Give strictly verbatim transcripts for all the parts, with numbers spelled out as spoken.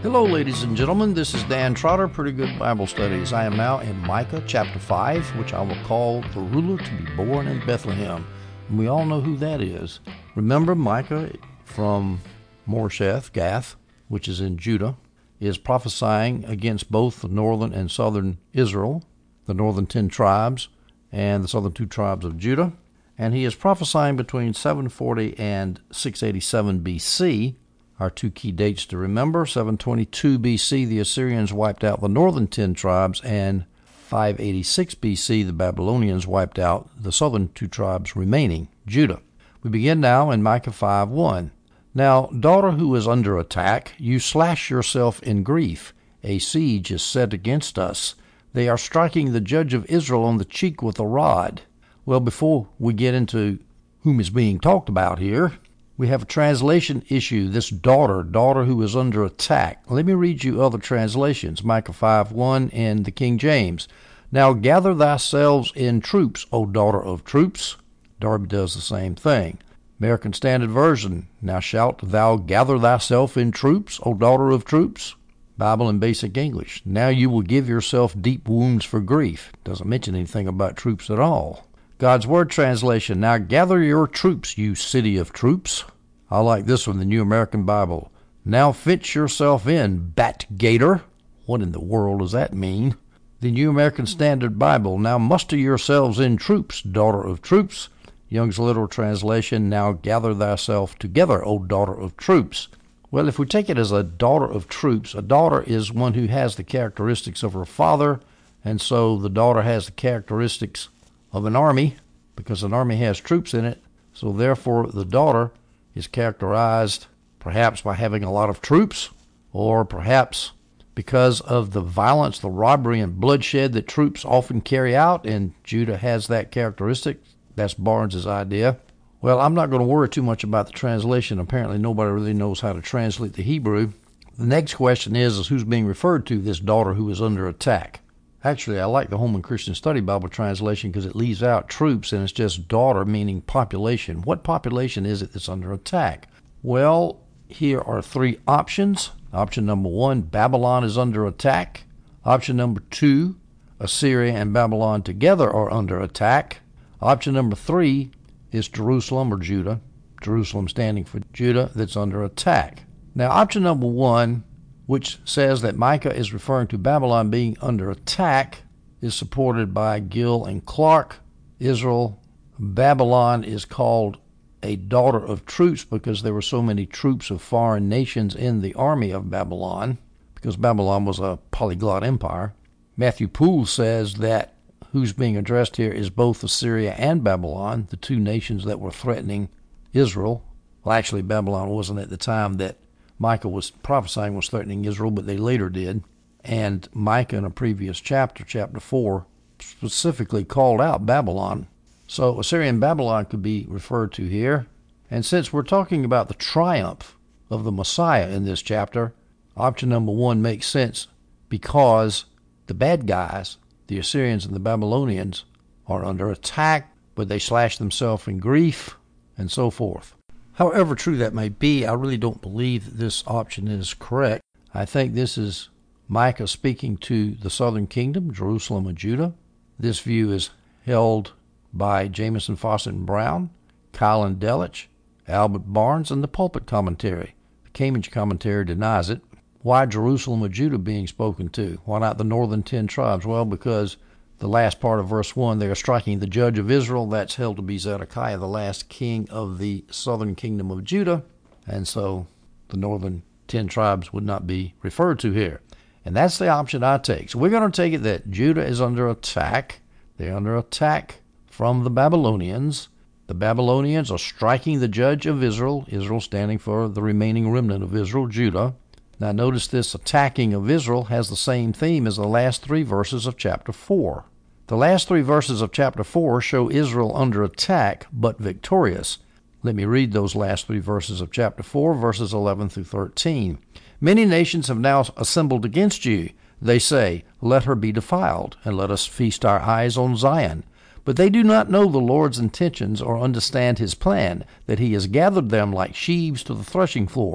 Hello, ladies and gentlemen. This is Dan Trotter, Pretty Good Bible Studies. I am now in Micah chapter five, which I will call the ruler to be born in Bethlehem. And we all know who that is. Remember, Micah from Moresheth, Gath, which is in Judah, is prophesying against both the northern and southern Israel, the northern ten tribes, and the southern two tribes of Judah. And he is prophesying between seven forty and six eighty-seven B C, our two key dates to remember. seven twenty-two B C, the Assyrians wiped out the northern ten tribes, and five eighty-six B C, the Babylonians wiped out the southern two tribes remaining, Judah. We begin now in Micah five one. Now, daughter who is under attack, you slash yourself in grief. A siege is set against us. They are striking the judge of Israel on the cheek with a rod. Well, before we get into whom is being talked about here, we have a translation issue, this daughter, daughter who is under attack. Let me read you other translations. Micah five one in the King James. Now gather thyself in troops, O daughter of troops. Darby does the same thing. American Standard Version. Now shalt thou gather thyself in troops, O daughter of troops. Bible in Basic English. Now you will give yourself deep wounds for grief. Doesn't mention anything about troops at all. God's Word Translation. Now gather your troops, you city of troops. I like this one, the New American Bible. Now fence yourself in, bat gator. What in the world does that mean? The New American Standard Bible. Now muster yourselves in troops, daughter of troops. Young's Literal Translation. Now gather thyself together, O daughter of troops. Well, if we take it as a daughter of troops, a daughter is one who has the characteristics of her father, and so the daughter has the characteristics of an army, because an army has troops in it. So therefore the daughter is characterized perhaps by having a lot of troops, or perhaps because of the violence, the robbery, and bloodshed that troops often carry out, and Judah has that characteristic. That's Barnes' idea. Well, I'm not going to worry too much about the translation. Apparently nobody really knows how to translate the Hebrew. The next question is, is who's being referred to, this daughter who is under attack? Actually, I like the Holman Christian Study Bible translation because it leaves out troops and it's just daughter, meaning population. What population is it that's under attack? Well, here are three options. Option number one, Babylon is under attack. Option number two, Assyria and Babylon together are under attack. Option number three is Jerusalem or Judah, Jerusalem standing for Judah, that's under attack. Now, option number one, which says that Micah is referring to Babylon being under attack, is supported by Gill and Clark. Israel, Babylon is called a daughter of troops because there were so many troops of foreign nations in the army of Babylon, because Babylon was a polyglot empire. Matthew Poole says that who's being addressed here is both Assyria and Babylon, the two nations that were threatening Israel. Well, actually, Babylon wasn't at the time that Micah was prophesying was threatening Israel, but they later did. And Micah in a previous chapter, chapter four, specifically called out Babylon. So Assyria and Babylon could be referred to here. And since we're talking about the triumph of the Messiah in this chapter, option number one makes sense because the bad guys, the Assyrians and the Babylonians, are under attack, but they slash themselves in grief, and so forth. However true that may be, I really don't believe that this option is correct. I think this is Micah speaking to the southern kingdom, Jerusalem and Judah. This view is held by Jamieson, Fawcett, and Brown, Kyle and Delitzsch, Albert Barnes, and the Pulpit Commentary. The Cambridge Commentary denies it. Why Jerusalem or Judah being spoken to? Why not the northern ten tribes? Well, because the last part of verse one, they are striking the judge of Israel. That's held to be Zedekiah, the last king of the southern kingdom of Judah. And so the northern ten tribes would not be referred to here. And that's the option I take. So we're going to take it that Judah is under attack. They're under attack from the Babylonians. The Babylonians are striking the judge of Israel, Israel standing for the remaining remnant of Israel, Judah. Now notice this attacking of Israel has the same theme as the last three verses of chapter four. The last three verses of chapter four show Israel under attack but victorious. Let me read those last three verses of chapter four, verses eleven through thirteen. Many nations have now assembled against you. They say, let her be defiled, and let us feast our eyes on Zion. But they do not know the Lord's intentions or understand his plan, that he has gathered them like sheaves to the threshing floor.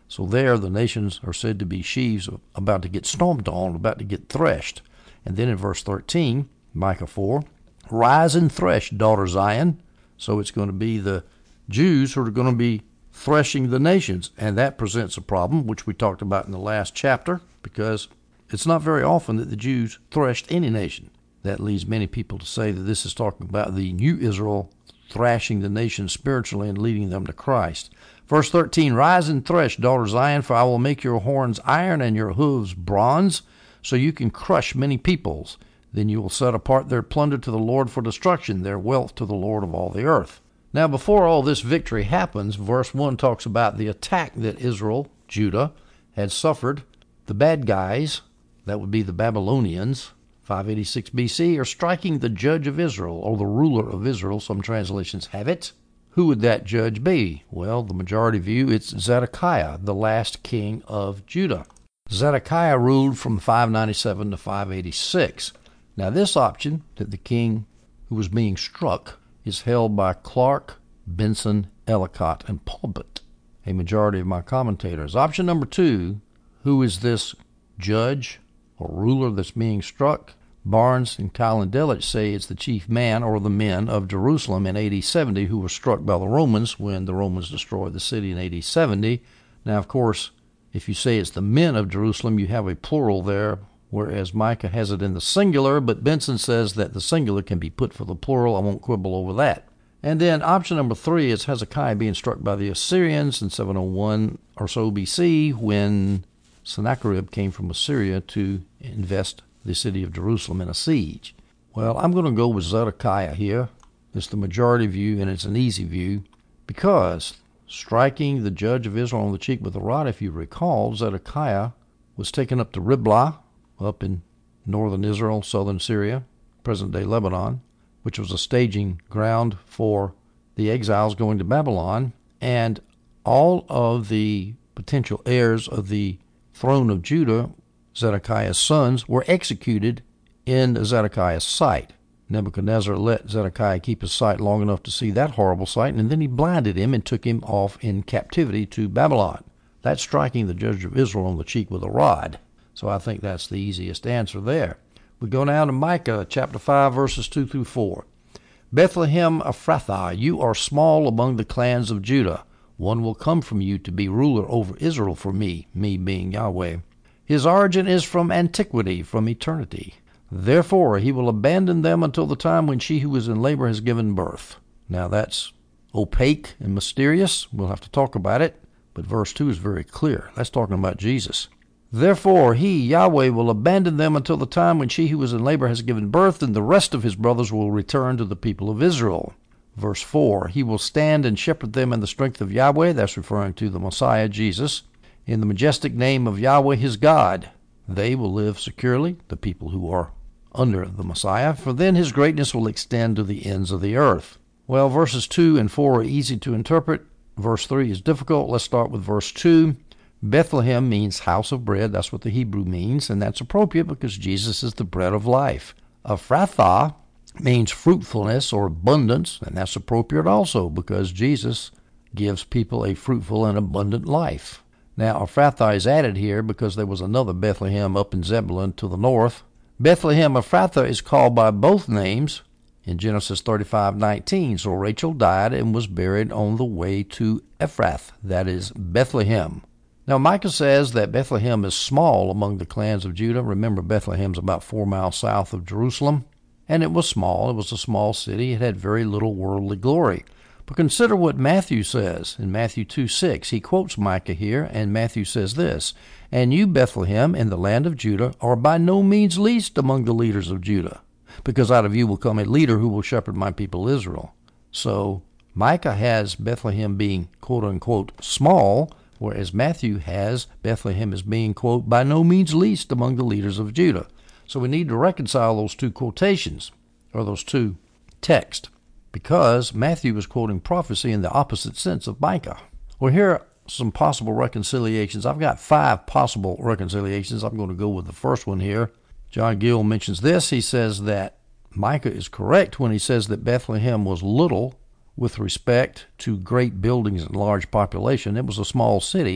So there the nations are said to be sheaves about to get stomped on, about to get threshed. And then in verse thirteen, Micah four, rise and thresh, daughter Zion. So it's going to be the Jews who are going to be threshing the nations. And that presents a problem, which we talked about in the last chapter, because it's not very often that the Jews threshed any nation. That leads many people to say that this is talking about the new Israel thrashing the nations spiritually and leading them to Christ. Verse thirteen, rise and thresh, daughter Zion, for I will make your horns iron and your hooves bronze, so you can crush many peoples. Then you will set apart their plunder to the Lord for destruction, their wealth to the Lord of all the earth. Now, before all this victory happens, verse one talks about the attack that Israel, Judah, had suffered. The bad guys, that would be the Babylonians, five eighty-six B C, are striking the judge of Israel, or the ruler of Israel, some translations have it. Who would that judge be? Well, the majority view it's Zedekiah, the last king of Judah. Zedekiah ruled from five ninety-seven to five eighty-six. Now, this option, that the king who was being struck, is held by Clark, Benson, Ellicott, and Pulpit, a majority of my commentators. Option number two, who is this judge or ruler that's being struck? Barnes and Kyle and Delitzsch say it's the chief man or the men of Jerusalem in A D seventy who were struck by the Romans when the Romans destroyed the city in A D seventy. Now, of course, if you say it's the men of Jerusalem, you have a plural there, whereas Micah has it in the singular, but Benson says that the singular can be put for the plural. I won't quibble over that. And then option number three is Hezekiah being struck by the Assyrians in seven oh one or so B C when Sennacherib came from Assyria to invest the city of Jerusalem in a siege. Well, I'm going to go with Zedekiah here. It's the majority view, and it's an easy view, because striking the judge of Israel on the cheek with a rod, if you recall, Zedekiah was taken up to Riblah, up in northern Israel, southern Syria, present-day Lebanon, which was a staging ground for the exiles going to Babylon, and all of the potential heirs of the throne of Judah, Zedekiah's sons, were executed in Zedekiah's sight. Nebuchadnezzar let Zedekiah keep his sight long enough to see that horrible sight, and then he blinded him and took him off in captivity to Babylon. That's striking the judge of Israel on the cheek with a rod. So I think that's the easiest answer there. We go now to Micah chapter five, verses two through four. Bethlehem Ephrathah, you are small among the clans of Judah. One will come from you to be ruler over Israel for me, me being Yahweh. His origin is from antiquity, from eternity. Therefore he will abandon them until the time when she who is in labor has given birth. Now that's opaque and mysterious. We'll have to talk about it. But verse two is very clear. That's talking about Jesus. Therefore he, Yahweh, will abandon them until the time when she who is in labor has given birth, and the rest of his brothers will return to the people of Israel. Verse four, he will stand and shepherd them in the strength of Yahweh. That's referring to the Messiah, Jesus. In the majestic name of Yahweh his God, they will live securely, the people who are under the Messiah, for then his greatness will extend to the ends of the earth. Well, verses two and four are easy to interpret. Verse three is difficult. Let's start with verse two. Bethlehem means house of bread. That's what the Hebrew means, and that's appropriate because Jesus is the bread of life. Ephrathah means fruitfulness or abundance, and that's appropriate also because Jesus gives people a fruitful and abundant life. Now, Ephrathah is added here because there was another Bethlehem up in Zebulun to the north. Bethlehem Ephrathah is called by both names in Genesis thirty-five nineteen. So Rachel died and was buried on the way to Ephrath, that is Bethlehem. Now, Micah says that Bethlehem is small among the clans of Judah. Remember, Bethlehem's about four miles south of Jerusalem, and it was small. It was a small city. It had very little worldly glory. But consider what Matthew says in Matthew two six. He quotes Micah here, and Matthew says this, and you, Bethlehem, in the land of Judah, are by no means least among the leaders of Judah, because out of you will come a leader who will shepherd my people Israel. So Micah has Bethlehem being, quote-unquote, small, whereas Matthew has Bethlehem as being, quote, by no means least among the leaders of Judah. So we need to reconcile those two quotations, or those two texts, because Matthew is quoting prophecy in the opposite sense of Micah. Well, here are some possible reconciliations. I've got five possible reconciliations. I'm going to go with the first one here. John Gill mentions this. He says that Micah is correct when he says that Bethlehem was little with respect to great buildings and large population. It was a small city,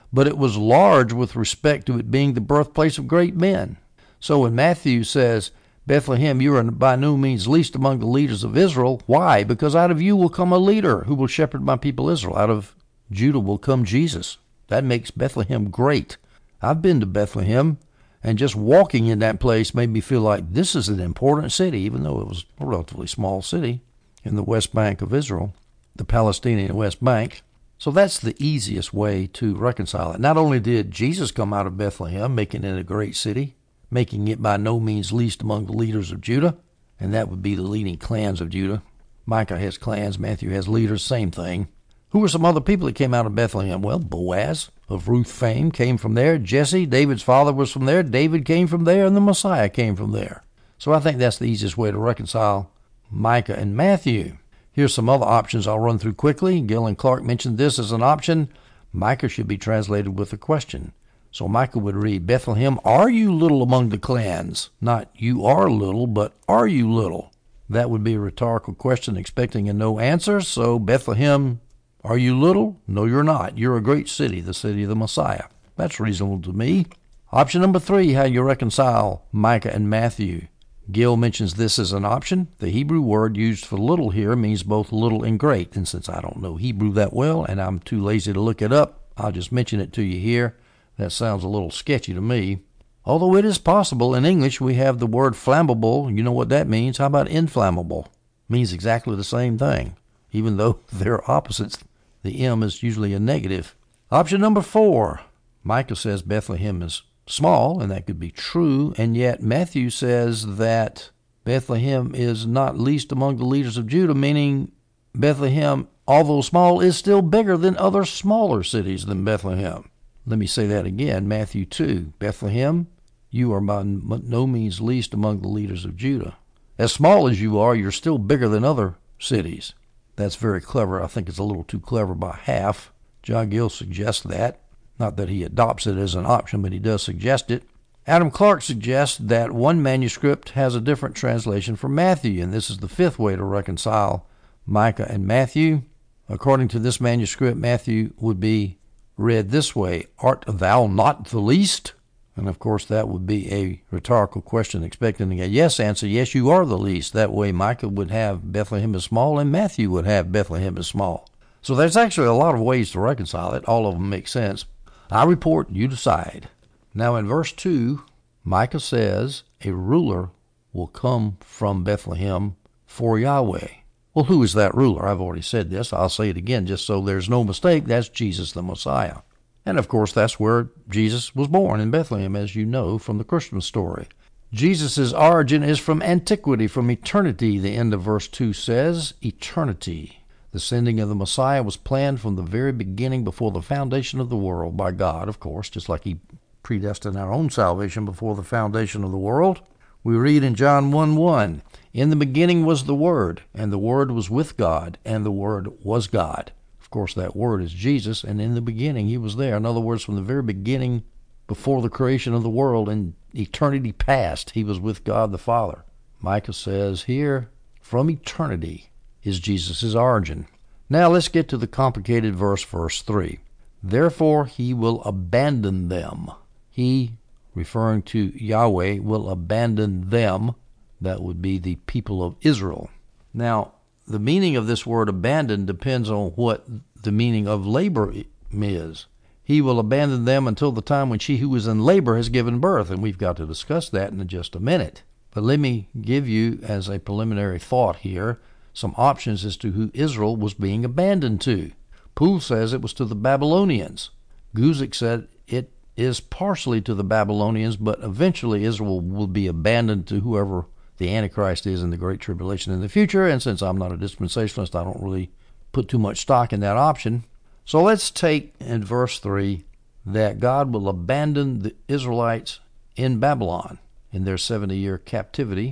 but it was large with respect to it being the birthplace of great men. So when Matthew says, Bethlehem, you are by no means least among the leaders of Israel. Why? Because out of you will come a leader who will shepherd my people Israel. Out of Judah will come Jesus. That makes Bethlehem great. I've been to Bethlehem, and just walking in that place made me feel like this is an important city, even though it was a relatively small city in the West Bank of Israel, the Palestinian West Bank. So that's the easiest way to reconcile it. Not only did Jesus come out of Bethlehem, making it a great city, making it by no means least among the leaders of Judah, and that would be the leading clans of Judah. Micah has clans, Matthew has leaders, same thing. Who were some other people that came out of Bethlehem? Well, Boaz, of Ruth fame, came from there. Jesse, David's father, was from there. David came from there, and the Messiah came from there. So I think that's the easiest way to reconcile Micah and Matthew. Here's some other options I'll run through quickly. Gill and Clark mentioned this as an option. Micah should be translated with a question. So Micah would read, Bethlehem, are you little among the clans? Not you are little, but are you little? That would be a rhetorical question expecting a no answer. So Bethlehem, are you little? No, you're not. You're a great city, the city of the Messiah. That's reasonable to me. Option number three, how you reconcile Micah and Matthew. Gill mentions this as an option. The Hebrew word used for little here means both little and great. And since I don't know Hebrew that well and I'm too lazy to look it up, I'll just mention it to you here. That sounds a little sketchy to me. Although it is possible, in English we have the word flammable. You know what that means. How about inflammable? It means exactly the same thing, even though they're opposites. The M is usually a negative. Option number four. Micah says Bethlehem is small, and that could be true, and yet Matthew says that Bethlehem is not least among the leaders of Judah, meaning Bethlehem, although small, is still bigger than other smaller cities than Bethlehem. Let me say that again. Matthew two, Bethlehem, you are by no means least among the leaders of Judah. As small as you are, you're still bigger than other cities. That's very clever. I think it's a little too clever by half. John Gill suggests that. Not that he adopts it as an option, but he does suggest it. Adam Clark suggests that one manuscript has a different translation for Matthew, and this is the fifth way to reconcile Micah and Matthew. According to this manuscript, Matthew would be read this way, art thou not the least? And of course that would be a rhetorical question expecting a yes answer. Yes, you are the least. That way Micah would have Bethlehem is small and Matthew would have Bethlehem is small. So there's actually a lot of ways to reconcile it. All of them make sense. I report, you decide. Now in verse two, Micah says a ruler will come from Bethlehem for Yahweh. Well, who is that ruler? I've already said this. I'll say it again just so there's no mistake. That's Jesus the Messiah. And of course, that's where Jesus was born, in Bethlehem, as you know from the Christmas story. Jesus' origin is from antiquity, from eternity, the end of verse two says. Eternity. The sending of the Messiah was planned from the very beginning, before the foundation of the world, by God, of course, just like he predestined our own salvation before the foundation of the world. We read in John one one, in the beginning was the Word, and the Word was with God, and the Word was God. Of course, that Word is Jesus, and in the beginning he was there. In other words, from the very beginning, before the creation of the world, in eternity past, he was with God the Father. Micah says here, from eternity is Jesus' origin. Now let's get to the complicated verse, verse three. Therefore he will abandon them. He, referring to Yahweh, will abandon them. That would be the people of Israel. Now, the meaning of this word abandon depends on what the meaning of labor is. He will abandon them until the time when she who is in labor has given birth, and we've got to discuss that in just a minute. But let me give you, as a preliminary thought here, some options as to who Israel was being abandoned to. Poole says it was to the Babylonians. Guzik said it is partially to the Babylonians, but eventually Israel will be abandoned to whoever the Antichrist is in the Great Tribulation in the future, and since I'm not a dispensationalist, I don't really put too much stock in that option. So let's take in verse three that God will abandon the Israelites in Babylon in their seventy-year captivity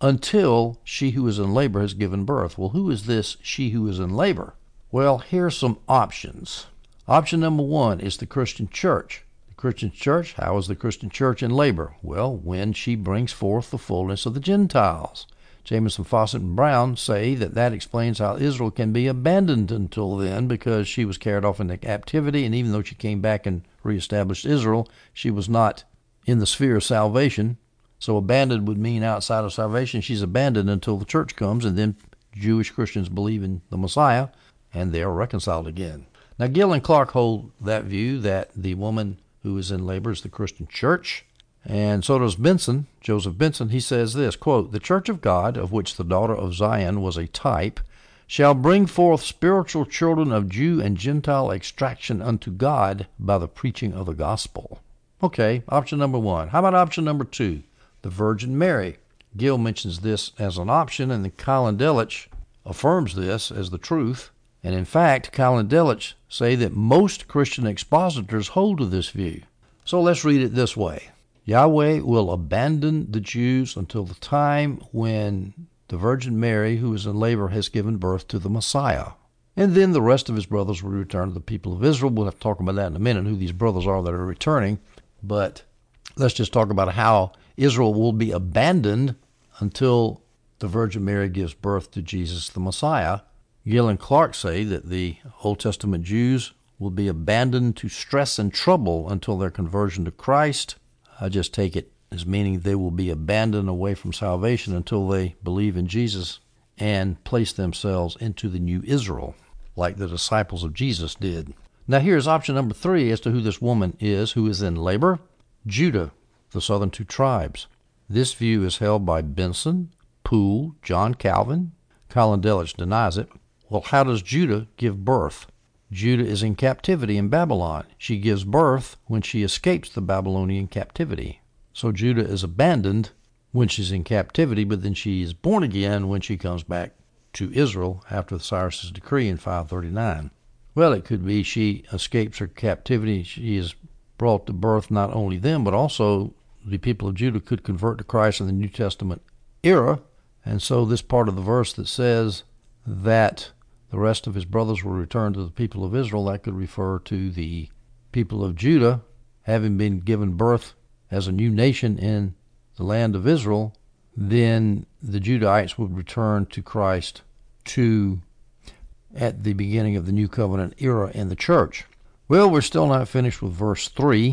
until she who is in labor has given birth. Well, who is this she who is in labor? Well, here's some options. Option number one is the Christian church. Christian church, how is the Christian church in labor? Well, when she brings forth the fullness of the Gentiles. Jamieson, Fawcett, and Brown say that that explains how Israel can be abandoned until then, because she was carried off into captivity, and even though she came back and reestablished Israel. She was not in the sphere of salvation. So abandoned would mean outside of salvation. She's abandoned until the church comes, and then Jewish Christians believe in the Messiah, and they are reconciled again. Now, Gill and Clark hold that view that the woman who is in labor is the Christian church. And so does Benson, Joseph Benson. He says this, quote, "The church of God, of which the daughter of Zion was a type, shall bring forth spiritual children of Jew and Gentile extraction unto God by the preaching of the gospel." Okay, option number one. How about option number two? The Virgin Mary. Gill mentions this as an option, and then Keil and Delitzsch affirms this as the truth. And in fact, Keil and Delitzsch say that most Christian expositors hold to this view. So let's read it this way. Yahweh will abandon the Jews until the time when the Virgin Mary, who is in labor, has given birth to the Messiah. And then the rest of his brothers will return to the people of Israel. We'll have to talk about that in a minute, who these brothers are that are returning. But let's just talk about how Israel will be abandoned until the Virgin Mary gives birth to Jesus the Messiah. Gill and Clark say that the Old Testament Jews will be abandoned to stress and trouble until their conversion to Christ. I just take it as meaning they will be abandoned away from salvation until they believe in Jesus and place themselves into the new Israel, like the disciples of Jesus did. Now here's option number three as to who this woman is who is in labor. Judah, the southern two tribes. This view is held by Benson, Poole, John Calvin. Keil and Delitzsch denies it. Well, how does Judah give birth? Judah is in captivity in Babylon. She gives birth when she escapes the Babylonian captivity. So Judah is abandoned when she's in captivity, but then she is born again when she comes back to Israel after Cyrus's decree in five thirty-nine. Well, it could be she escapes her captivity. She is brought to birth not only then, but also the people of Judah could convert to Christ in the New Testament era. And so this part of the verse that says that the rest of his brothers will return to the people of Israel, that could refer to the people of Judah having been given birth as a new nation in the land of Israel. Then the Judahites would return to Christ to at the beginning of the New Covenant era in the church. Well, we're still not finished with verse three.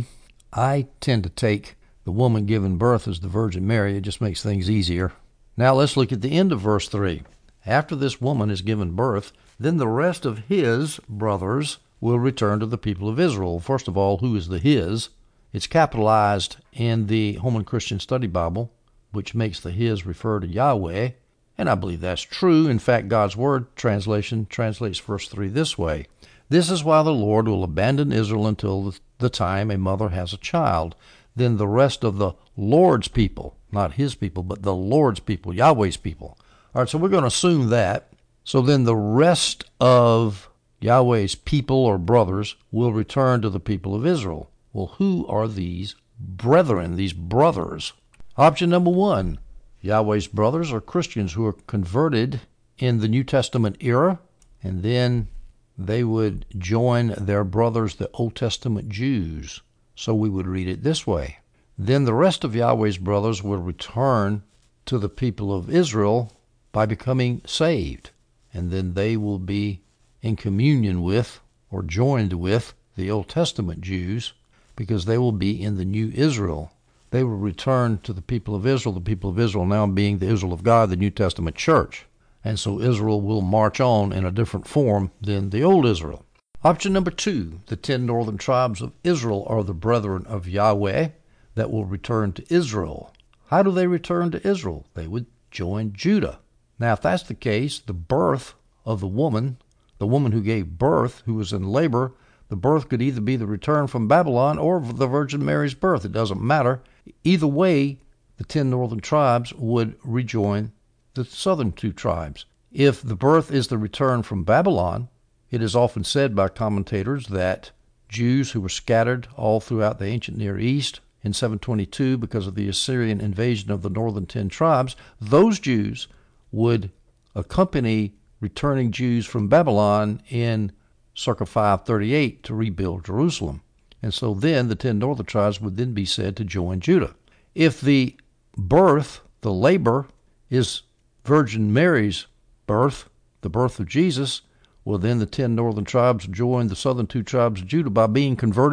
I tend to take the woman giving birth as the Virgin Mary. It just makes things easier. Now let's look at the end of verse three. After this woman is given birth, then the rest of his brothers will return to the people of Israel. First of all, who is the his? It's capitalized in the Holman Christian Study Bible, which makes the his refer to Yahweh. And I believe that's true. In fact, God's Word translation translates verse three this way. This is why the Lord will abandon Israel until the time a mother has a child. Then the rest of the Lord's people, not his people, but the Lord's people, Yahweh's people. All right, so we're going to assume that. So then the rest of Yahweh's people or brothers will return to the people of Israel. Well, who are these brethren, these brothers? Option number one, Yahweh's brothers are Christians who are converted in the New Testament era, and then they would join their brothers, the Old Testament Jews. So we would read it this way. Then the rest of Yahweh's brothers will return to the people of Israel by becoming saved. And then they will be in communion with or joined with the Old Testament Jews because they will be in the new Israel. They will return to the people of Israel, the people of Israel now being the Israel of God, the New Testament church. And so Israel will march on in a different form than the old Israel. Option number two, the ten northern tribes of Israel are the brethren of Yahweh that will return to Israel. How do they return to Israel? They would join Judah. Now, if that's the case, the birth of the woman, the woman who gave birth, who was in labor, the birth could either be the return from Babylon or the Virgin Mary's birth. It doesn't matter. Either way, the ten northern tribes would rejoin the southern two tribes. If the birth is the return from Babylon, it is often said by commentators that Jews who were scattered all throughout the ancient Near East in seven twenty-two because of the Assyrian invasion of the northern ten tribes, those Jews would accompany returning Jews from Babylon in circa five thirty-eight to rebuild Jerusalem. And so then the ten northern tribes would then be said to join Judah. If the birth, the labor, is Virgin Mary's birth, the birth of Jesus, well then the ten northern tribes join the southern two tribes of Judah by being converted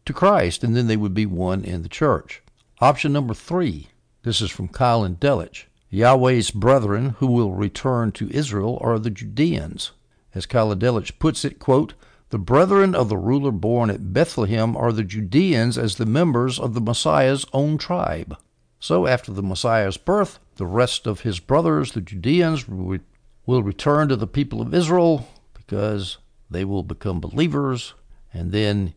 to Christ, and then they would be one in the church. Option number three, this is from Kyle and Delich. Yahweh's brethren who will return to Israel are the Judeans. As Kyle and Delich puts it, quote, the brethren of the ruler born at Bethlehem are the Judeans as the members of the Messiah's own tribe. So after the Messiah's birth, the rest of his brothers, the Judeans, will return to the people of Israel because they will become believers, and then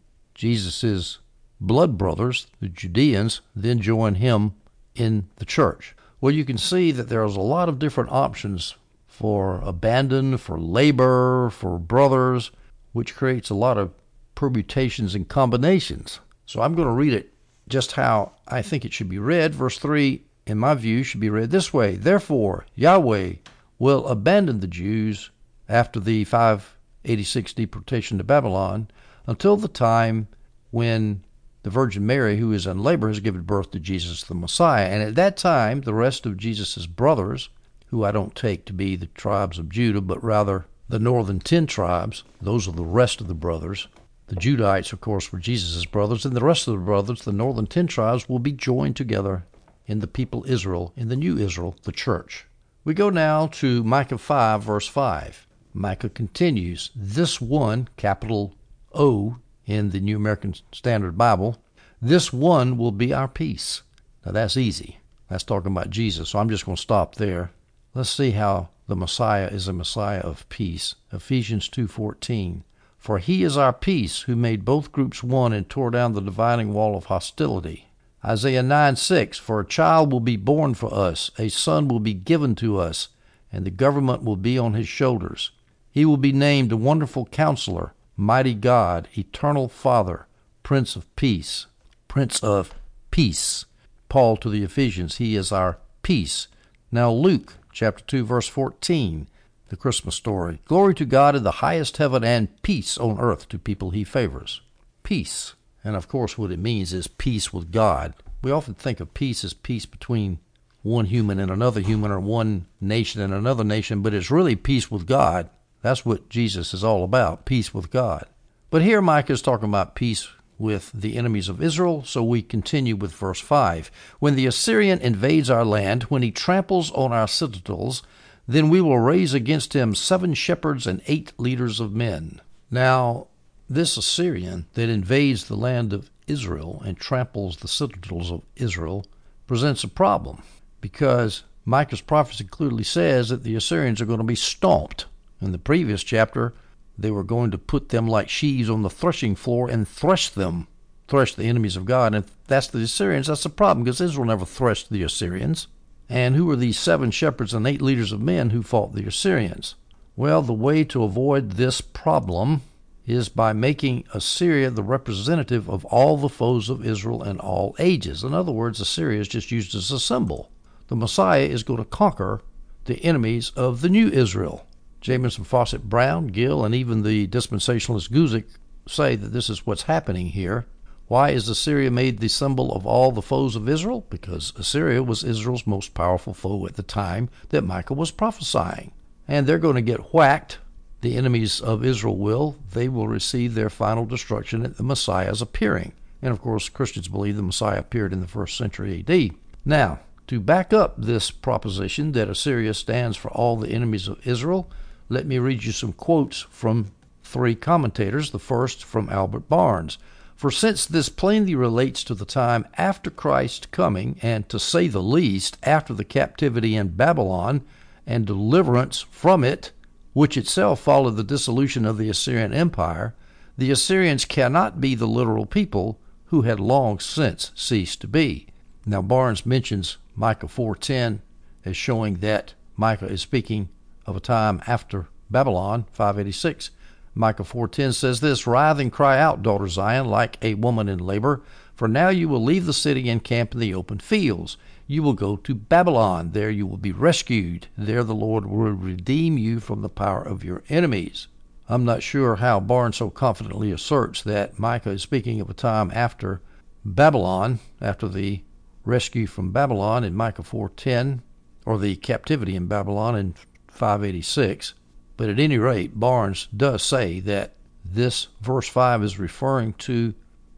Jesus' blood brothers, the Judeans, then join him in the church. Well, you can see that there's a lot of different options for abandon, for labor, for brothers, which creates a lot of permutations and combinations. So I'm going to read it just how I think it should be read. Verse three, in my view, should be read this way. Therefore, Yahweh will abandon the Jews after the five eighty-six deportation to Babylon until the time when the Virgin Mary, who is in labor, has given birth to Jesus the Messiah. And at that time, the rest of Jesus' brothers, who I don't take to be the tribes of Judah, but rather the northern ten tribes, those are the rest of the brothers. The Judahites, of course, were Jesus' brothers, and the rest of the brothers, the northern ten tribes, will be joined together in the people Israel, in the new Israel, the church. We go now to Micah five, verse five. Micah continues, this one, capital O in the New American Standard Bible, this one will be our peace. Now that's easy. That's talking about Jesus, so I'm just going to stop there. Let's see how the Messiah is a Messiah of peace. Ephesians two fourteen. For he is our peace, who made both groups one and tore down the dividing wall of hostility. Isaiah nine six. For a child will be born for us, a son will be given to us, and the government will be on his shoulders. He will be named a Wonderful Counselor, Mighty God, Eternal Father, Prince of Peace. Prince of Peace. Paul to the Ephesians, he is our peace. Now Luke chapter two, verse fourteen, the Christmas story. Glory to God in the highest heaven and peace on earth to people he favors. Peace. And of course what it means is peace with God. We often think of peace as peace between one human and another human, or one nation and another nation, but it's really peace with God. That's what Jesus is all about, peace with God. But here Micah is talking about peace with the enemies of Israel, so we continue with verse five. When the Assyrian invades our land, when he tramples on our citadels, then we will raise against him seven shepherds and eight leaders of men. Now, this Assyrian that invades the land of Israel and tramples the citadels of Israel presents a problem, because Micah's prophecy clearly says that the Assyrians are going to be stomped. In the previous chapter, they were going to put them like sheaves on the threshing floor and thresh them, thresh the enemies of God. And if that's the Assyrians, that's the problem, because Israel never threshed the Assyrians. And who are these seven shepherds and eight leaders of men who fought the Assyrians? Well, the way to avoid this problem is by making Assyria the representative of all the foes of Israel in all ages. In other words, Assyria is just used as a symbol. The Messiah is going to conquer the enemies of the new Israel. Jamison, Fawcett, Brown, Gill, and even the dispensationalist Guzik say that this is what's happening here. Why is Assyria made the symbol of all the foes of Israel? Because Assyria was Israel's most powerful foe at the time that Micah was prophesying. And they're going to get whacked. The enemies of Israel will. They will receive their final destruction at the Messiah's appearing. And of course, Christians believe the Messiah appeared in the first century A D. Now, to back up this proposition that Assyria stands for all the enemies of Israel, let me read you some quotes from three commentators. The first from Albert Barnes. For since this plainly relates to the time after Christ's coming, and to say the least, after the captivity in Babylon and deliverance from it, which itself followed the dissolution of the Assyrian Empire, the Assyrians cannot be the literal people who had long since ceased to be. Now Barnes mentions Micah four ten as showing that Micah is speaking of a time after Babylon, five eighty-six. Micah four ten says this, Writhe and cry out, daughter Zion, like a woman in labor, for now you will leave the city and camp in the open fields. You will go to Babylon. There you will be rescued. There the Lord will redeem you from the power of your enemies. I'm not sure how Barnes so confidently asserts that Micah is speaking of a time after Babylon, after the rescue from Babylon in Micah four ten, or the captivity in Babylon in five eighty-six. But at any rate, Barnes does say that this verse five is referring to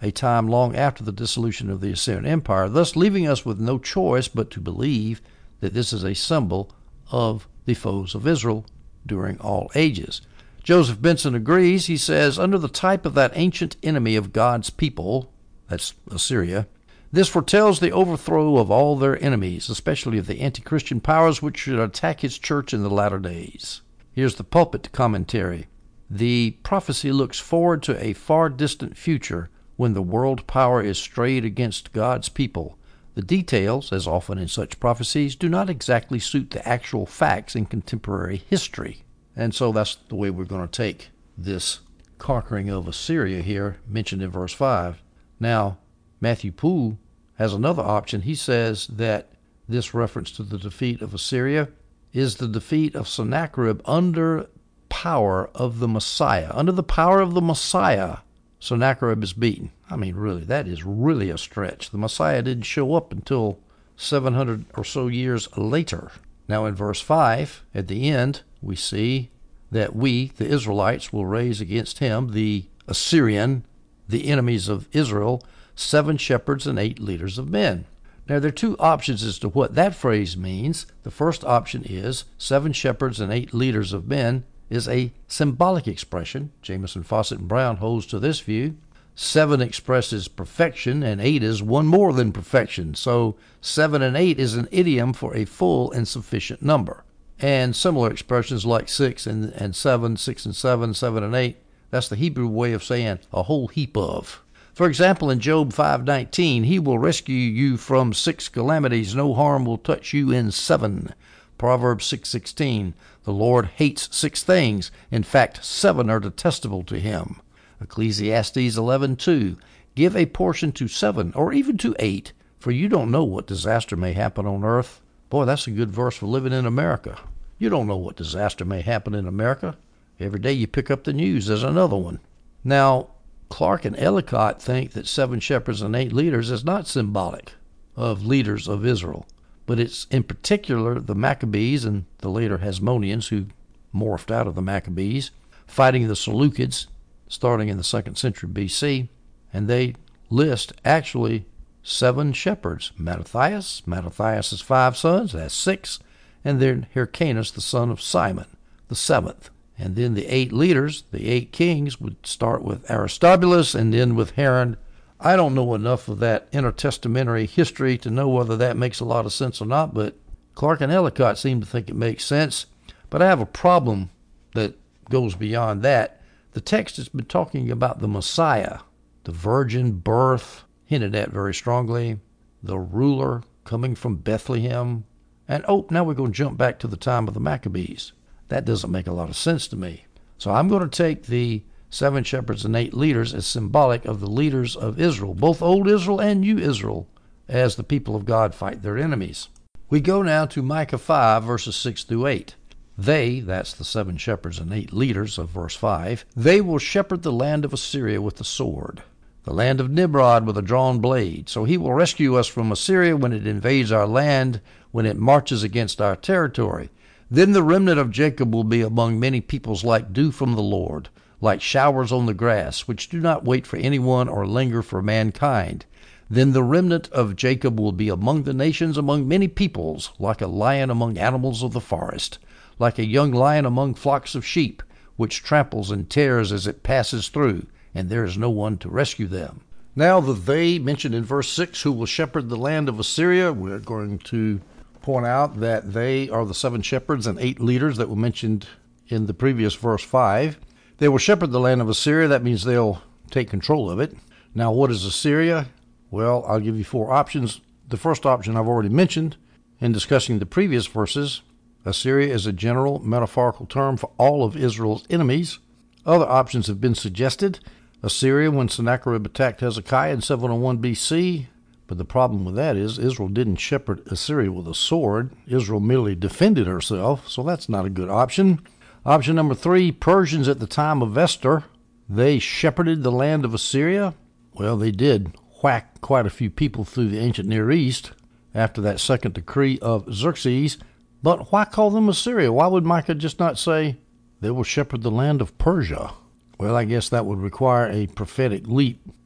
a time long after the dissolution of the Assyrian Empire, thus leaving us with no choice but to believe that this is a symbol of the foes of Israel during all ages. Joseph Benson agrees. He says, under the type of that ancient enemy of God's people, that's Assyria, this foretells the overthrow of all their enemies, especially of the anti-Christian powers which should attack his church in the latter days. Here's the pulpit commentary. The prophecy looks forward to a far distant future when the world power is strayed against God's people. The details, as often in such prophecies, do not exactly suit the actual facts in contemporary history. And so that's the way we're going to take this conquering of Assyria here, mentioned in verse five. Now, Matthew Poole has another option. He says that this reference to the defeat of Assyria is the defeat of Sennacherib under power of the Messiah. Under the power of the Messiah, Sennacherib is beaten. I mean, really, that is really a stretch. The Messiah didn't show up until seven hundred or so years later. Now, in verse five, at the end, we see that we, the Israelites, will raise against him, the Assyrian, the enemies of Israel, seven shepherds and eight leaders of men. Now, there are two options as to what that phrase means. The first option is seven shepherds and eight leaders of men is a symbolic expression. Jamieson, Fawcett, and Brown holds to this view. Seven expresses perfection, and eight is one more than perfection. So seven and eight is an idiom for a full and sufficient number. And similar expressions like six and, and seven, six and seven, seven and eight, that's the Hebrew way of saying a whole heap of. For example, in Job five nineteen, he will rescue you from six calamities. No harm will touch you in seven. Proverbs six sixteen, the Lord hates six things. In fact, seven are detestable to him. Ecclesiastes eleven two, give a portion to seven or even to eight, for you don't know what disaster may happen on earth. Boy, that's a good verse for living in America. You don't know what disaster may happen in America. Every day you pick up the news, there's another one. Now, Clark and Ellicott think that seven shepherds and eight leaders is not symbolic of leaders of Israel, but it's in particular the Maccabees and the later Hasmoneans, who morphed out of the Maccabees, fighting the Seleucids starting in the second century B C, and they list actually seven shepherds. Mattathias, Mattathias' five sons, that's six, and then Hyrcanus, the son of Simon, the seventh. And then the eight leaders, the eight kings, would start with Aristobulus and then with Herod. I don't know enough of that intertestamentary history to know whether that makes a lot of sense or not, but Clark and Ellicott seem to think it makes sense. But I have a problem that goes beyond that. The text has been talking about the Messiah, the virgin birth, hinted at very strongly, the ruler coming from Bethlehem. And oh, now we're going to jump back to the time of the Maccabees. That doesn't make a lot of sense to me. So I'm going to take the seven shepherds and eight leaders as symbolic of the leaders of Israel, both old Israel and new Israel, as the people of God fight their enemies. We go now to Micah five, verses six through eight. They, that's the seven shepherds and eight leaders of verse five, they will shepherd the land of Assyria with the sword, the land of Nimrod with a drawn blade. So he will rescue us from Assyria when it invades our land, when it marches against our territory. Then the remnant of Jacob will be among many peoples like dew from the Lord, like showers on the grass, which do not wait for anyone or linger for mankind. Then the remnant of Jacob will be among the nations, among many peoples, like a lion among animals of the forest, like a young lion among flocks of sheep, which tramples and tears as it passes through, and there is no one to rescue them. Now the they mentioned in verse six, who will shepherd the land of Assyria, we're going to point out that they are the seven shepherds and eight leaders that were mentioned in the previous verse five. They will shepherd the land of Assyria. That means they'll take control of it. Now, what is Assyria? Well, I'll give you four options. The first option I've already mentioned in discussing the previous verses. Assyria is a general metaphorical term for all of Israel's enemies. Other options have been suggested. Assyria, when Sennacherib attacked Hezekiah in seven oh one B C, but the problem with that is Israel didn't shepherd Assyria with a sword. Israel merely defended herself, so that's not a good option. Option number three, Persians at the time of Esther. They shepherded the land of Assyria. Well, they did whack quite a few people through the ancient Near East after that second decree of Xerxes. But why call them Assyria? Why would Micah just not say, they will shepherd the land of Persia? Well, I guess that would require a prophetic leap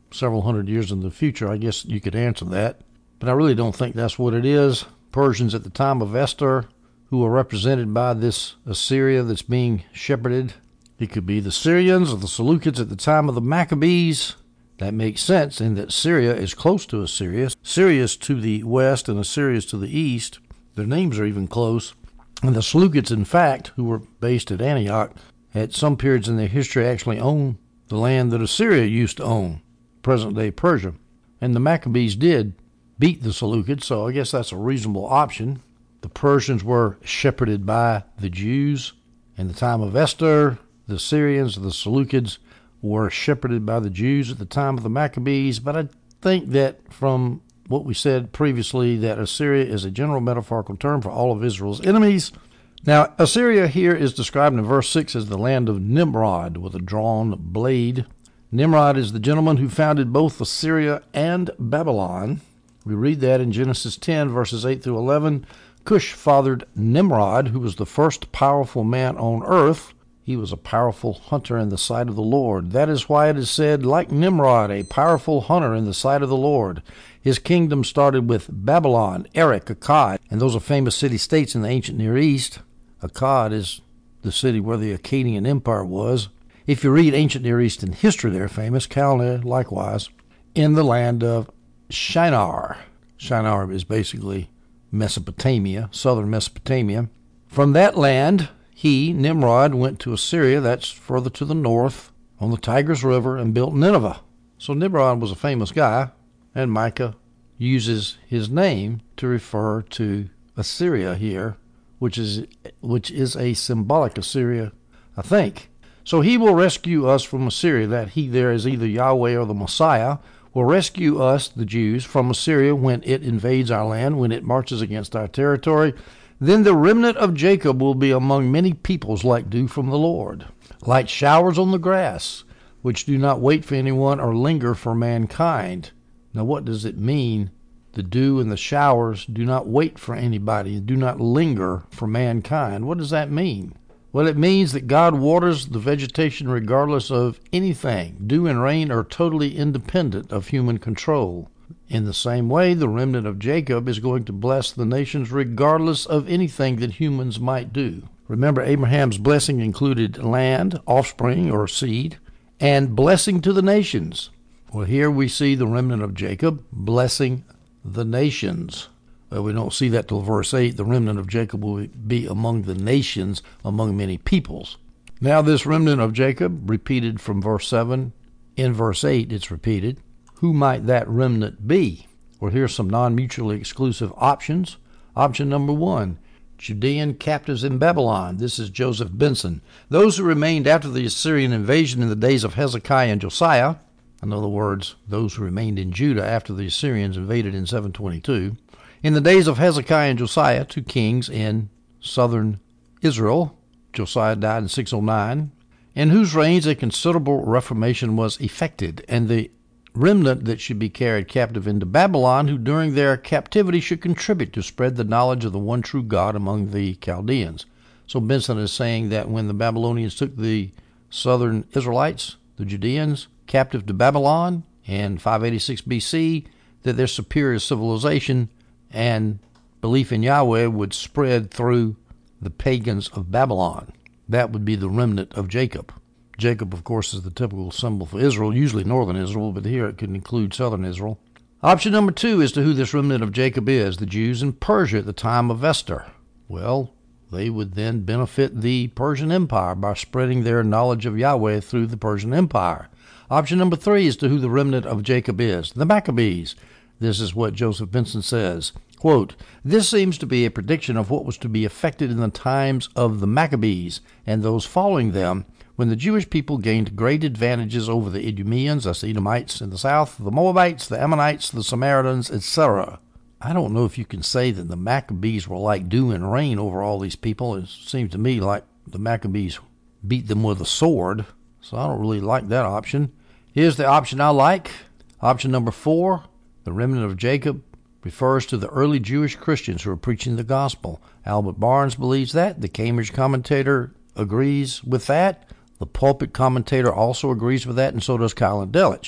several hundred years in the future. I guess you could answer that. But I really don't think that's what it is. Persians at the time of Esther, who are represented by this Assyria that's being shepherded. It could be the Syrians or the Seleucids at the time of the Maccabees. That makes sense in that Syria is close to Assyria. Syria is to the west and Assyria is to the east. Their names are even close. And the Seleucids, in fact, who were based at Antioch, at some periods in their history actually owned the land that Assyria used to own, present-day Persia. And the Maccabees did beat the Seleucids, so I guess that's a reasonable option. The Persians were shepherded by the Jews. In the time of Esther, the Syrians, the Seleucids, were shepherded by the Jews at the time of the Maccabees. But I think that from what we said previously, that Assyria is a general metaphorical term for all of Israel's enemies. Now, Assyria here is described in verse six as the land of Nimrod with a drawn blade. Nimrod is the gentleman who founded both Assyria and Babylon. We read that in Genesis ten, verses eight through eleven. Cush fathered Nimrod, who was the first powerful man on earth. He was a powerful hunter in the sight of the Lord. That is why it is said, like Nimrod, a powerful hunter in the sight of the Lord. His kingdom started with Babylon, Erech, Akkad, and those are famous city-states in the ancient Near East. Akkad is the city where the Akkadian Empire was. If you read ancient Near Eastern history, they're famous. Calneh, likewise, in the land of Shinar. Shinar is basically Mesopotamia, southern Mesopotamia. From that land, he, Nimrod, went to Assyria, that's further to the north, on the Tigris River, and built Nineveh. So Nimrod was a famous guy, and Micah uses his name to refer to Assyria here, which is which is a symbolic Assyria, I think. So he will rescue us from Assyria. That he there is either Yahweh or the Messiah, will rescue us, the Jews, from Assyria when it invades our land, when it marches against our territory. Then the remnant of Jacob will be among many peoples like dew from the Lord, like showers on the grass, which do not wait for anyone or linger for mankind. Now what does it mean? The dew and the showers do not wait for anybody, do not linger for mankind. What does that mean? Well, it means that God waters the vegetation regardless of anything. Dew and rain are totally independent of human control. In the same way, the remnant of Jacob is going to bless the nations regardless of anything that humans might do. Remember, Abraham's blessing included land, offspring, or seed, and blessing to the nations. Well, here we see the remnant of Jacob blessing the nations. Well, we don't see that till verse eight. The remnant of Jacob will be among the nations, among many peoples. Now this remnant of Jacob, repeated from verse seven, in verse eight it's repeated. Who might that remnant be? Well, here's some non-mutually exclusive options. Option number one, Judean captives in Babylon. This is Joseph Benson. Those who remained after the Assyrian invasion in the days of Hezekiah and Josiah, in other words, those who remained in Judah after the Assyrians invaded in seven twenty-two, in the days of Hezekiah and Josiah, two kings in southern Israel, Josiah died in six oh nine, in whose reigns a considerable reformation was effected, and the remnant that should be carried captive into Babylon, who during their captivity should contribute to spread the knowledge of the one true God among the Chaldeans. So Benson is saying that when the Babylonians took the southern Israelites, the Judeans, captive to Babylon in five eighty-six B C, that their superior civilization and belief in Yahweh would spread through the pagans of Babylon. That would be the remnant of Jacob. Jacob, of course, is the typical symbol for Israel, usually northern Israel, but here it could include southern Israel. Option number two is to who this remnant of Jacob is, the Jews in Persia at the time of Esther. Well, they would then benefit the Persian Empire by spreading their knowledge of Yahweh through the Persian Empire. Option number three is to who the remnant of Jacob is, the Maccabees. This is what Joseph Benson says. Quote, this seems to be a prediction of what was to be effected in the times of the Maccabees and those following them, when the Jewish people gained great advantages over the Idumeans, us Edomites in the south, the Moabites, the Ammonites, the Samaritans, et cetera. I don't know if you can say that the Maccabees were like dew and rain over all these people. It seems to me like the Maccabees beat them with a sword, so I don't really like that option. Here's the option I like. Option number four, the remnant of Jacob, refers to the early Jewish Christians who are preaching the gospel. Albert Barnes believes that. The Cambridge commentator agrees with that. The pulpit commentator also agrees with that, and so does Colin Delich.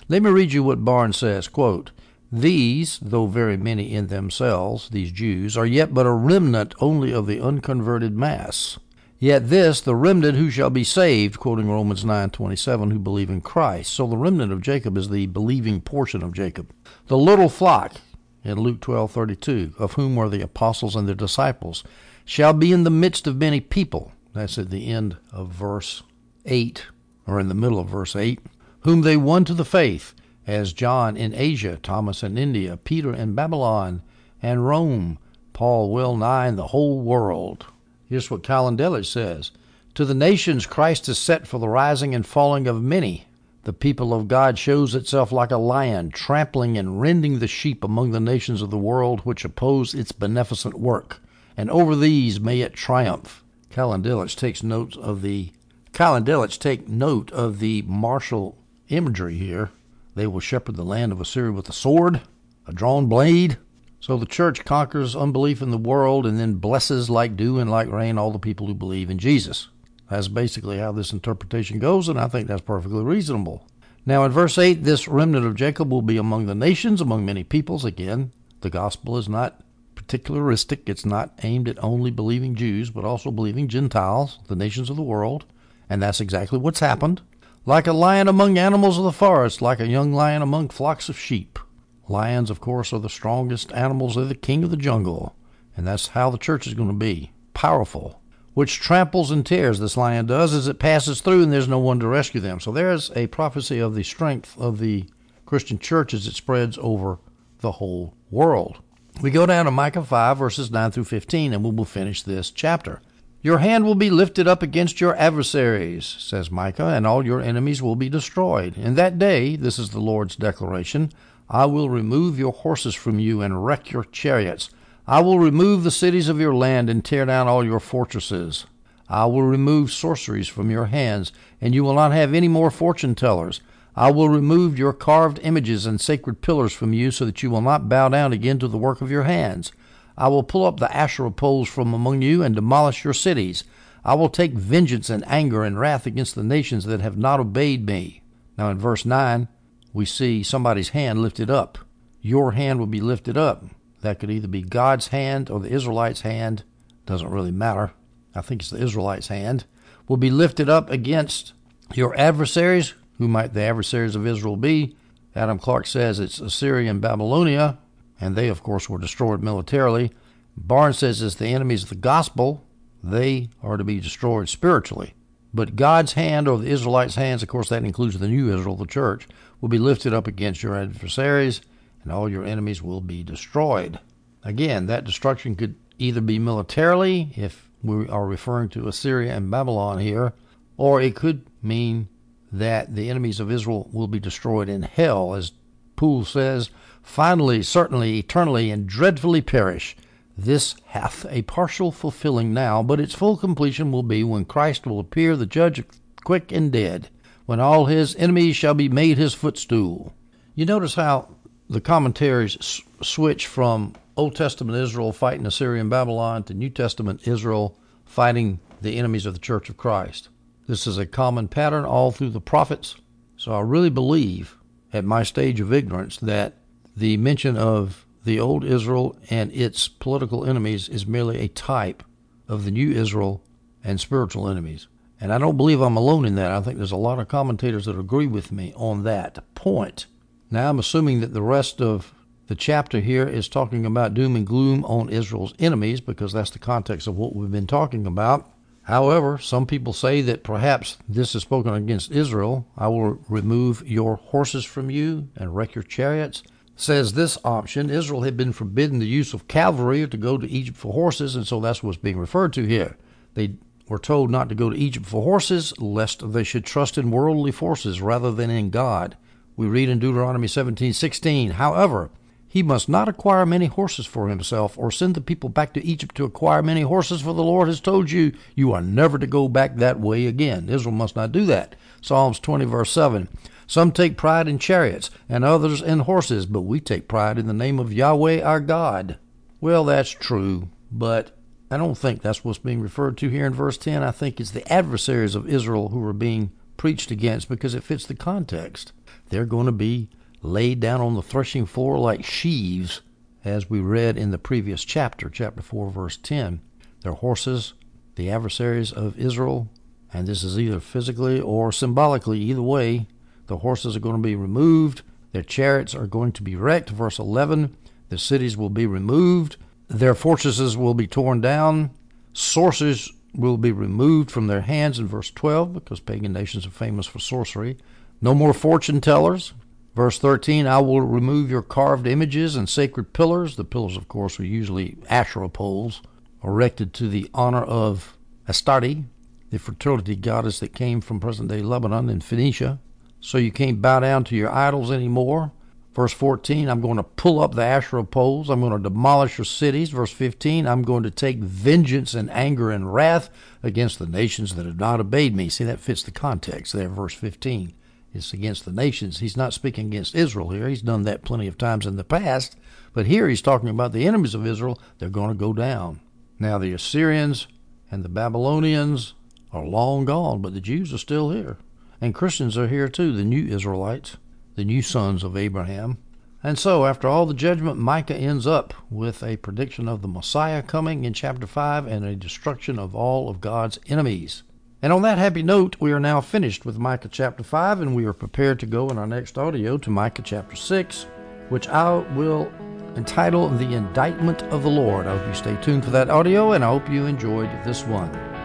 Let me read you what Barnes says, quote, "These, though very many in themselves, these Jews, are yet but a remnant only of the unconverted mass. Yet this, the remnant who shall be saved," quoting Romans nine twenty-seven, "who believe in Christ." So the remnant of Jacob is the believing portion of Jacob. "The little flock," in Luke twelve thirty-two, "of whom were the apostles and their disciples, shall be in the midst of many people." That's at the end of verse eight, or in the middle of verse eight. "Whom they won to the faith, as John in Asia, Thomas in India, Peter in Babylon and Rome, Paul well nigh in the whole world." Here's what Calendelich says. "To the nations Christ is set for the rising and falling of many. The people of God shows itself like a lion, trampling and rending the sheep among the nations of the world which oppose its beneficent work, and over these may it triumph." Calendelich takes note of the Calendelich take note of the martial imagery here. They will shepherd the land of Assyria with a sword, a drawn blade. So the church conquers unbelief in the world and then blesses like dew and like rain all the people who believe in Jesus. That's basically how this interpretation goes, and I think that's perfectly reasonable. Now in verse eight, this remnant of Jacob will be among the nations, among many peoples. Again, the gospel is not particularistic. It's not aimed at only believing Jews, but also believing Gentiles, the nations of the world. And that's exactly what's happened. "Like a lion among animals of the forest, like a young lion among flocks of sheep." Lions, of course, are the strongest animals. They're the king of the jungle. And that's how the church is going to be. Powerful. "Which tramples and tears," this lion does, "as it passes through, and there's no one to rescue them." So there's a prophecy of the strength of the Christian church as it spreads over the whole world. We go down to Micah five, verses nine through fifteen, and we will finish this chapter. "Your hand will be lifted up against your adversaries," says Micah, "and all your enemies will be destroyed. In that day," this is the Lord's declaration, "I will remove your horses from you and wreck your chariots. I will remove the cities of your land and tear down all your fortresses. I will remove sorceries from your hands, and you will not have any more fortune tellers. I will remove your carved images and sacred pillars from you, so that you will not bow down again to the work of your hands. I will pull up the Asherah poles from among you and demolish your cities. I will take vengeance and anger and wrath against the nations that have not obeyed me." Now in verse nine, we see somebody's hand lifted up. Your hand will be lifted up. That could either be God's hand or the Israelites' hand. Doesn't really matter. I think it's the Israelites' hand. "Will be lifted up against your adversaries." Who might the adversaries of Israel be? Adam Clark says it's Assyria and Babylonia, and they, of course, were destroyed militarily. Barnes says it's the enemies of the gospel. They are to be destroyed spiritually. But God's hand, or the Israelites' hands, of course, that includes the new Israel, the church, will be lifted up against your adversaries, and all your enemies will be destroyed. Again, that destruction could either be militarily, if we are referring to Assyria and Babylon here, or it could mean that the enemies of Israel will be destroyed in hell, as Poole says, "Finally, certainly, eternally, and dreadfully perish. This hath a partial fulfilling now, but its full completion will be when Christ will appear, the judge of quick and dead, when all his enemies shall be made his footstool." You notice how the commentaries s- switch from Old Testament Israel fighting Assyria and Babylon to New Testament Israel fighting the enemies of the Church of Christ. This is a common pattern all through the prophets. So I really believe, at my stage of ignorance, that the mention of the old Israel and its political enemies is merely a type of the new Israel and spiritual enemies. And I don't believe I'm alone in that. I think there's a lot of commentators that agree with me on that point. Now I'm assuming that the rest of the chapter here is talking about doom and gloom on Israel's enemies, because that's the context of what we've been talking about. However, some people say that perhaps this is spoken against Israel. "I will remove your horses from you and wreck your chariots." Says this option, Israel had been forbidden the use of cavalry to go to Egypt for horses, and so that's what's being referred to here. They were told not to go to Egypt for horses, lest they should trust in worldly forces rather than in God. We read in Deuteronomy seventeen sixteen, "However, he must not acquire many horses for himself, or send the people back to Egypt to acquire many horses, for the Lord has told you, you are never to go back that way again." Israel must not do that. Psalms twenty, verse seven, "Some take pride in chariots, and others in horses, but we take pride in the name of Yahweh our God." Well, that's true, but I don't think that's what's being referred to here in verse ten. I think it's the adversaries of Israel who are being preached against because it fits the context. They're going to be laid down on the threshing floor like sheaves, as we read in the previous chapter, chapter four, verse ten. Their horses, the adversaries of Israel, and this is either physically or symbolically, either way, the horses are going to be removed. Their chariots are going to be wrecked. Verse eleven, the cities will be removed. Their fortresses will be torn down. Sorcerers will be removed from their hands in verse twelve, because pagan nations are famous for sorcery. No more fortune tellers. Verse thirteen, I will remove your carved images and sacred pillars. The pillars, of course, were usually Asherah poles, erected to the honor of Astarte, the fertility goddess that came from present-day Lebanon and Phoenicia. So you can't bow down to your idols anymore. Verse fourteen, I'm going to pull up the Asherah poles. I'm going to demolish your cities. Verse fifteen, I'm going to take vengeance and anger and wrath against the nations that have not obeyed me. See, that fits the context there, verse fifteen. It's against the nations. He's not speaking against Israel here. He's done that plenty of times in the past. But here he's talking about the enemies of Israel. They're going to go down. Now the Assyrians and the Babylonians are long gone, but the Jews are still here. And Christians are here too, the new Israelites, the new sons of Abraham. And so, after all the judgment, Micah ends up with a prediction of the Messiah coming in chapter five and a destruction of all of God's enemies. And on that happy note, we are now finished with Micah chapter five, and we are prepared to go in our next audio to Micah chapter six, which I will entitle The Indictment of the Lord. I hope you stay tuned for that audio, and I hope you enjoyed this one.